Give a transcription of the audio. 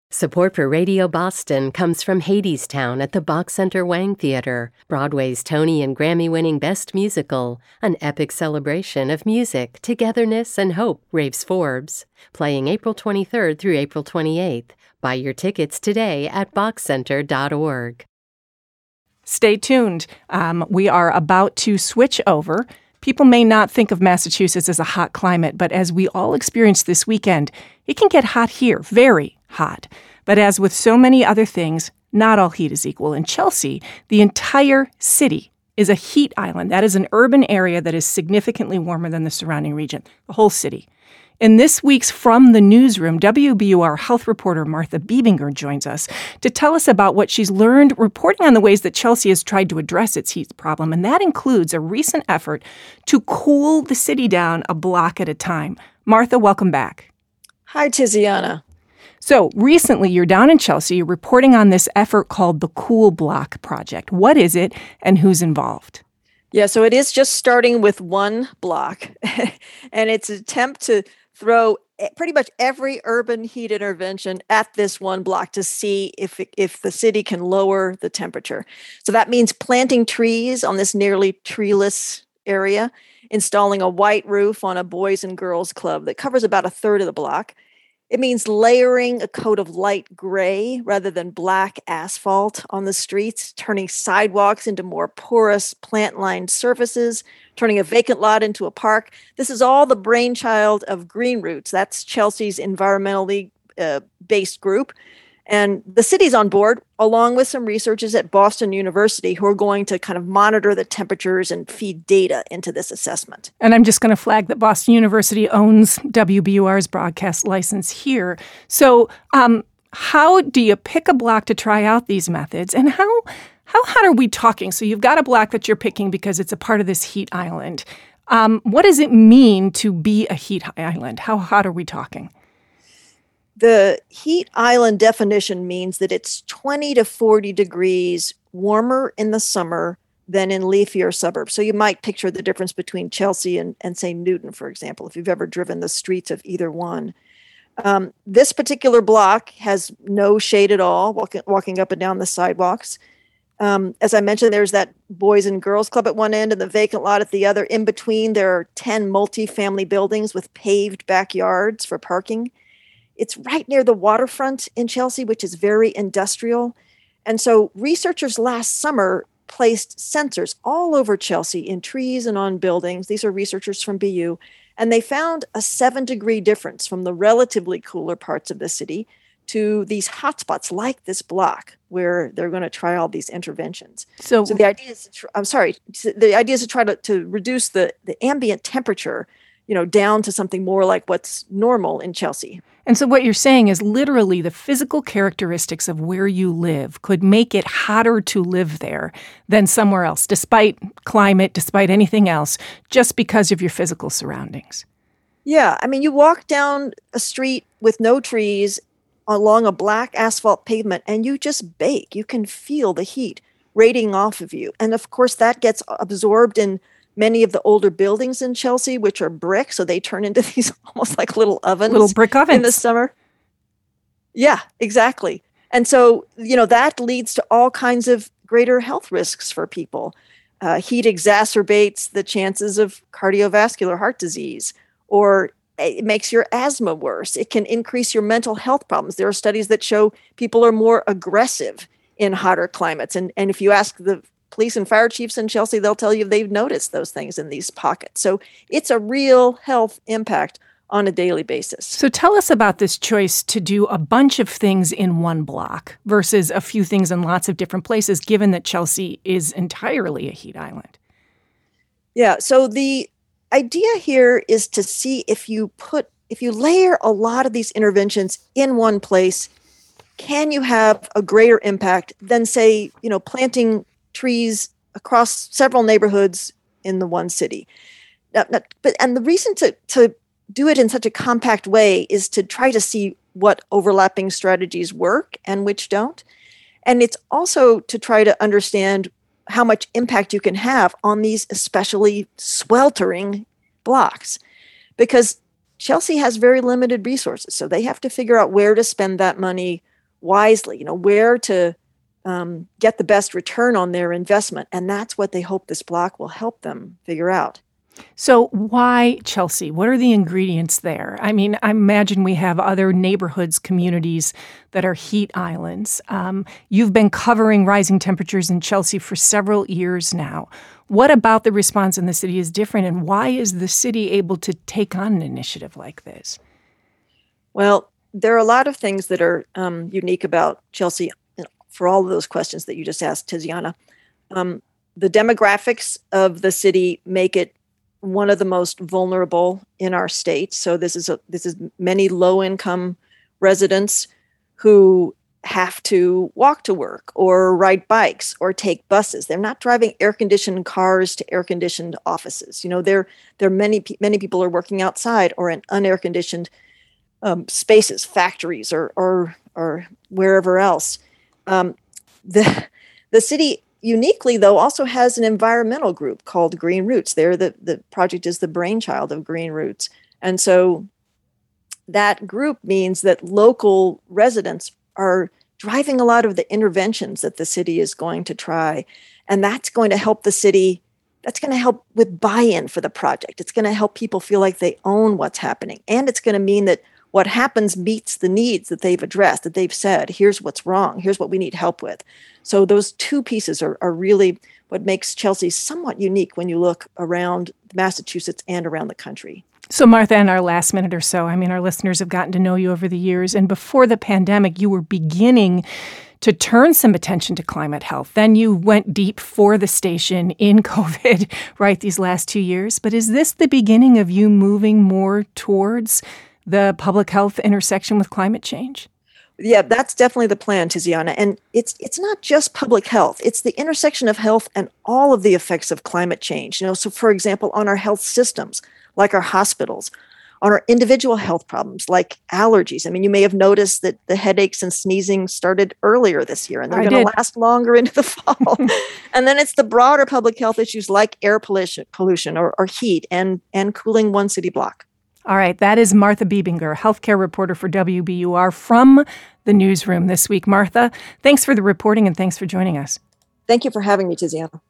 Support for Radio Boston comes from Hadestown at the Bach Center Wang Theater, Broadway's Tony and Grammy-winning Best Musical, an epic celebration of music, togetherness, and hope, raves Forbes. Playing April 23rd through April 28th. Buy your tickets today at bachcenter.org. Stay tuned. We are about to switch over. People may not think of Massachusetts as a hot climate, but as we all experienced this weekend, it can get hot here, very hot. But as with so many other things, not all heat is equal. In Chelsea, the entire city is a heat island. That is an urban area that is significantly warmer than the surrounding region, the whole city. In this week's From the Newsroom, WBUR health reporter Martha Bebinger joins us to tell us about what she's learned reporting on the ways that Chelsea has tried to address its heat problem, and that includes a recent effort to cool the city down a block at a time. Martha, welcome back. Hi, Tiziana. So recently, you're down in Chelsea reporting on this effort called the Cool Block Project. What is it, and who's involved? Yeah, so it is just starting with one block, and it's an attempt to throw pretty much every urban heat intervention at this one block to see if the city can lower the temperature. So that means planting trees on this nearly treeless area, installing a white roof on a boys and girls club that covers about a third of the block. It means layering a coat of light gray rather than black asphalt on the streets, turning sidewalks into more porous plant-lined surfaces, turning a vacant lot into a park. This is all the brainchild of Green Roots. That's Chelsea's environmentally based group. And the city's on board, along with some researchers at Boston University who are going to kind of monitor the temperatures and feed data into this assessment. And I'm just going to flag that Boston University owns WBUR's broadcast license here. So how do you pick a block to try out these methods? And how hot are we talking? So you've got a block that you're picking because it's a part of this heat island. What does it mean to be a heat island? How hot are we talking? The heat island definition means that it's 20 to 40 degrees warmer in the summer than in leafier suburbs. So you might picture the difference between Chelsea and say, Newton, for example, if you've ever driven the streets of either one. This particular block has no shade at all, walking up and down the sidewalks. As I mentioned, there's that Boys and Girls Club at one end and the vacant lot at the other. In between, there are 10 multifamily buildings with paved backyards for parking. It's right near the waterfront in Chelsea, which is very industrial. And so researchers last summer placed sensors all over Chelsea in trees and on buildings. These are researchers from BU. And they found a 7-degree difference from the relatively cooler parts of the city to these hotspots like this block where they're going to try all these interventions. So the idea is, the idea is to try to reduce the ambient temperature, down to something more like what's normal in Chelsea. And so what you're saying is literally the physical characteristics of where you live could make it hotter to live there than somewhere else, despite climate, despite anything else, just because of your physical surroundings. Yeah, I mean, you walk down a street with no trees along a black asphalt pavement and you just bake. You can feel the heat radiating off of you. And of course, that gets absorbed in many of the older buildings in Chelsea, which are brick, so they turn into these almost like little ovens. Little brick ovens. In the summer. Yeah, exactly. And so, that leads to all kinds of greater health risks for people. Heat exacerbates the chances of cardiovascular heart disease, or it makes your asthma worse. It can increase your mental health problems. There are studies that show people are more aggressive in hotter climates. And if you ask the police and fire chiefs in Chelsea, they'll tell you they've noticed those things in these pockets. So it's a real health impact on a daily basis. So tell us about this choice to do a bunch of things in one block versus a few things in lots of different places, given that Chelsea is entirely a heat island. Yeah, so the idea here is to see if you layer a lot of these interventions in one place, can you have a greater impact than, say, planting trees across several neighborhoods in the one city. And the reason to do it in such a compact way is to try to see what overlapping strategies work and which don't. And it's also to try to understand how much impact you can have on these especially sweltering blocks. Because Chelsea has very limited resources, so they have to figure out where to spend that money wisely, where to get the best return on their investment. And that's what they hope this block will help them figure out. So why Chelsea? What are the ingredients there? I mean, I imagine we have other neighborhoods, communities that are heat islands. You've been covering rising temperatures in Chelsea for several years now. What about the response in the city is different, and why is the city able to take on an initiative like this? Well, there are a lot of things that are unique about Chelsea for all of those questions that you just asked, Tiziana. The demographics of the city make it one of the most vulnerable in our state. So this is many low-income residents who have to walk to work or ride bikes or take buses. They're not driving air-conditioned cars to air-conditioned offices. There are many people are working outside or in unair-conditioned spaces, factories, or wherever else. The city uniquely, though, also has an environmental group called Green Roots. The project is the brainchild of Green Roots. And so that group means that local residents are driving a lot of the interventions that the city is going to try. And that's going to help the city, that's going to help with buy-in for the project. It's going to help people feel like they own what's happening. And it's going to mean that what happens meets the needs that they've addressed, that they've said, here's what's wrong, here's what we need help with. So those two pieces are really what makes Chelsea somewhat unique when you look around Massachusetts and around the country. So Martha, in our last minute or so, I mean, our listeners have gotten to know you over the years, and before the pandemic, you were beginning to turn some attention to climate health. Then you went deep for the station in COVID, right, these last 2 years. But is this the beginning of you moving more towards the public health intersection with climate change? Yeah, that's definitely the plan, Tiziana. And it's not just public health. It's the intersection of health and all of the effects of climate change. So for example, on our health systems, like our hospitals, on our individual health problems, like allergies. I mean, you may have noticed that the headaches and sneezing started earlier this year, and they're going to last longer into the fall. And then it's the broader public health issues like air pollution or heat and cooling one city block. All right, that is Martha Bebinger, healthcare reporter for WBUR from the newsroom this week. Martha, thanks for the reporting and thanks for joining us. Thank you for having me, Tiziana.